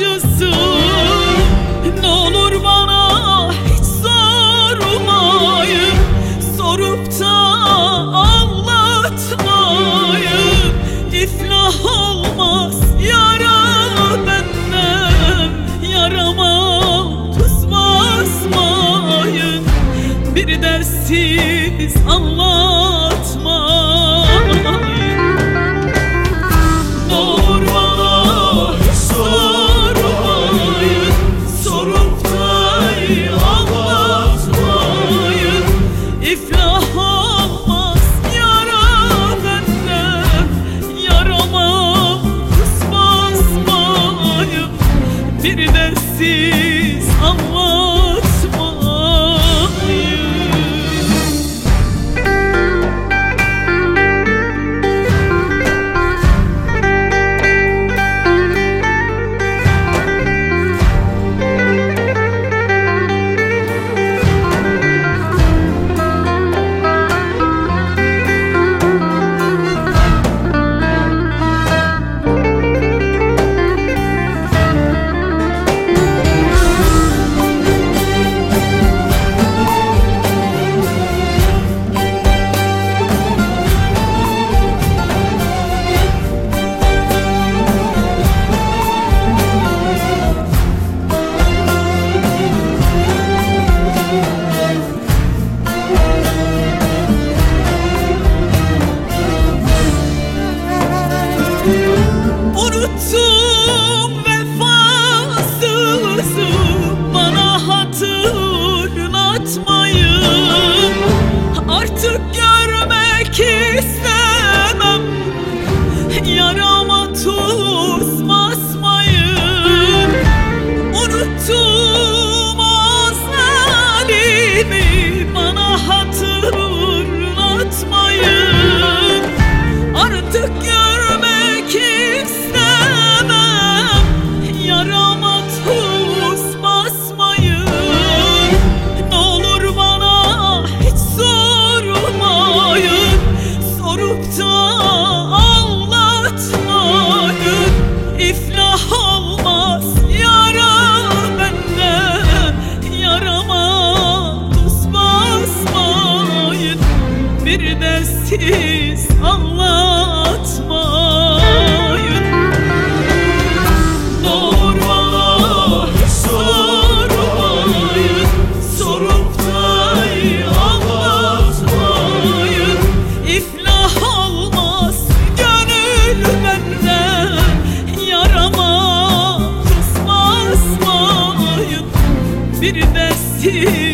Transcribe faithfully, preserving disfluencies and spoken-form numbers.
acısı. Ne olur bana hiç sormayın, sorup da anlatmayın. İflah olmaz yara benden, yarama tuz basmayın. Bir dersiz anlatmayın. Ne olur bana hiç sormayın, sorup da anlatmayın. İflah olmaz yara benden, yarama tuz basmayın. Bir dersiz anlatmayın. Unuttum vefasızı, bana hatırlatmayın. Artık görmek istemem, yarama tuz basmayın. Unuttum o zalimi, bana hatırlatmayın. Artık görmek istemem, yarama tuz basmayın. Ne olur bana hiç sormayın, sorup da anlatmayın. İflah olmaz yara benden, yarama tuz basmayın. Bir de siz anlatmayın. Ne olur bana hiç sormayın, sorup da anlatmayın. İflah olmaz gönül benden, yarama tuz basmayın. Bir de siz